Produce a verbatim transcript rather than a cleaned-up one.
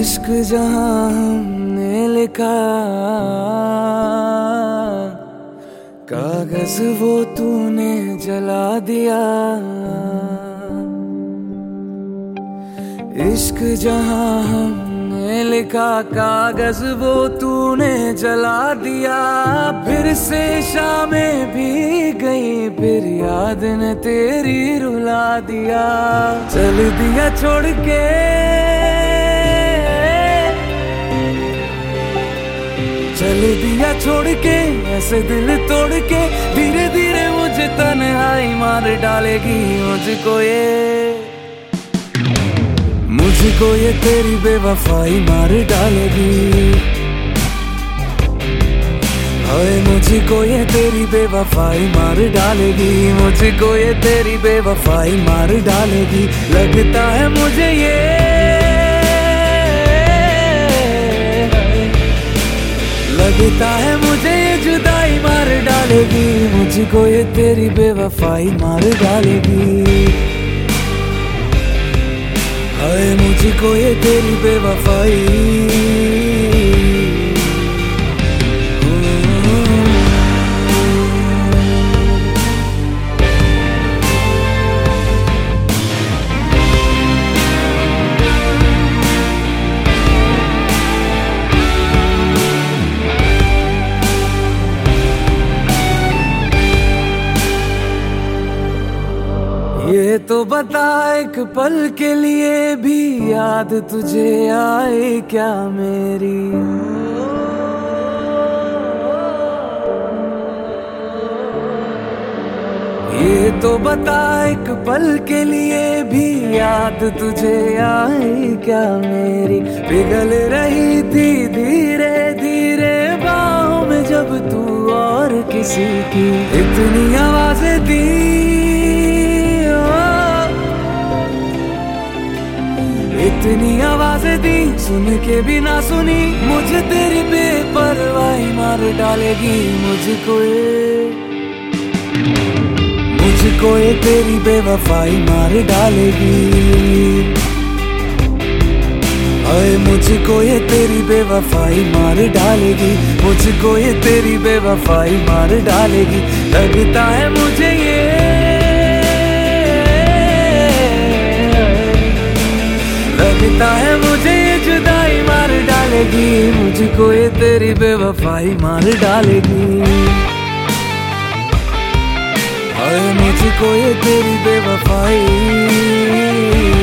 इश्क जहां हमने लिखा, कागज वो तूने जला दिया। इश्क जहां हमने लिखा, कागज वो तूने जला दिया। फिर से शामें भी गई, फिर याद ने तेरी रुला दिया। चल दिया छोड़ के, चल दिया छोड़ के, ऐसे दिल तोड़ के। धीरे धीरे मुझे तन्हाई मार डालेगी। मुझको ये मुझको ये तेरी बेवफाई मार डालेगी। हाय मुझको ये तेरी बेवफाई मार डालेगी। मुझको ये तेरी बेवफाई मार डालेगी। लगता है मुझे ये, लगता है मुझे ये जुदाई मार डालेगी। मुझको ये तेरी बेवफाई मार डालेगी। हाय मुझको ये तेरी बेवफाई। ये तो बता एक पल के लिए भी याद तुझे आए क्या मेरी। ये तो बता एक पल के लिए भी याद तुझे आए क्या मेरी। पिघल रही थी धीरे धीरे बाहों में जब तू और किसी की इतनी आवाजें दी। इतनी आवाजें दी, सुन के भी ना सुनी। मुझे तेरी बेपरवाही मार डालेगी। मुझको ये मुझको ये तेरी बेवफाई मार डालेगी। अरे मुझको ये तेरी बेवफाई मार डालेगी। मुझको ये तेरी बेवफाई मार डालेगी। लगता है मुझे ये, लगता है मुझे ये जुदाई मार डालेगी। मुझको ये तेरी बेवफाई मार डालेगी। हाय मुझको ये तेरी बेवफाई।